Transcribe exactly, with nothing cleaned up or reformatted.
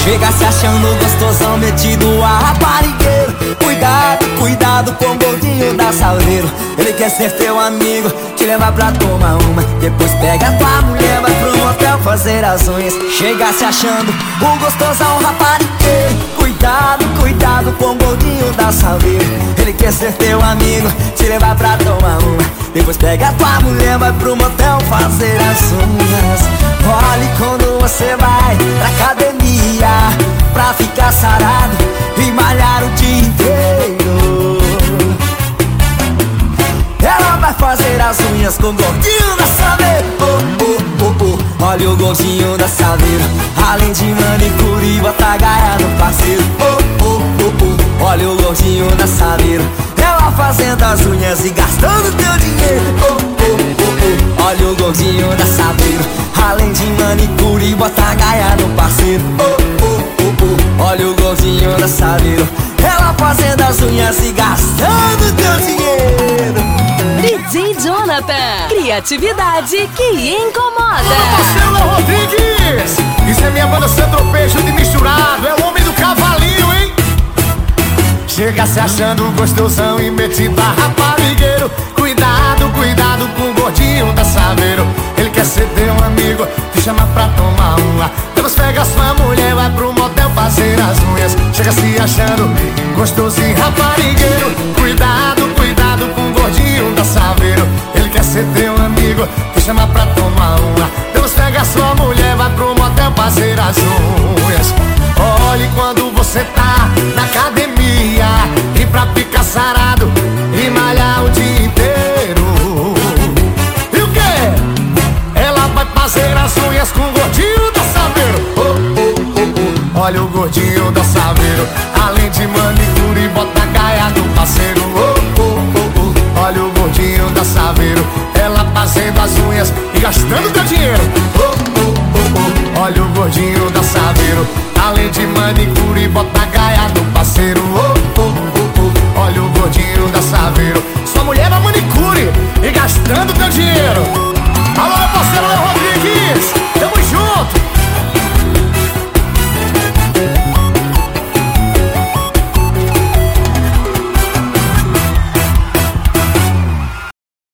Chega se achando gostosão, metido a raparigueiro. Cuidado, cuidado com o gordinho da Salveiro. Ele quer ser teu amigo, te levar pra tomar uma. Depois pega tua mulher, vai pro motel fazer as unhas. Chega se achando o gostosão raparigueiro. Cuidado, cuidado com o gordinho da Salveiro. Ele quer ser teu amigo, te levar pra tomar uma. Depois pega tua mulher, vai pro motel fazer as unhas. Olhe quando você vai pra academia, pra ficar sarado e malhar o dia inteiro. Ela vai fazer as unhas com o gordinho da Salveiro. Oh, oh, oh, oh. Olha o gordinho da Salveiro, além de manicure e bota gaia no parceiro. Oh, oh, oh, oh. Olha o gordinho da Salveiro, ela fazendo as unhas e gastando teu dinheiro. Oh, oh, oh, oh. Olha o gordinho da Salveiro, além de manicure e bota gaia no parceiro. Oh, oh, oh, oh. Olha o gordinho da Salveiro, ela fazendo as unhas e gastando teu dinheiro. D J Jonathan, criatividade que incomoda. Marcelo Rodrigues, isso é minha banda Centropejo de misturado, é o homem do cavalinho, hein? Chega se achando gostosão e metido a raparigueiro. Cuidado, cuidado com o gordinho da Salveiro. Ele quer ser teu amigo, te chama pra tomar uma. Depois pega sua mulher, vai pro motel fazer as unhas. Chega se achando gostoso e raparigueiro. Cuidado, cuidado com o gordinho da Salveiro. Ele quer ser teu amigo, te chama pra tomar uma. Depois pega sua mulher, vai pro motel fazer as unhas. Olhe quando você tá na academia e pra ficar sarado e malhar o dia inteiro. E o quê? Ela vai fazer as unhas com o gordinho da Salveiro. Oh, oh, oh, oh. Olha o gordinho da Salveiro, além de manicure e bota gaia do parceiro. Oh, oh, oh, oh. Olha o gordinho da Salveiro, ela fazendo as unhas e gastando teu dinheiro. Oh, oh, oh, oh. Olha o gordinho da Salveiro, além de manicure e bota gaia do parceiro. Oh, oh, oh, oh. Olha o gordinho da Salveiro, sua mulher na manicure e gastando teu dinheiro. Alô, meu parceiro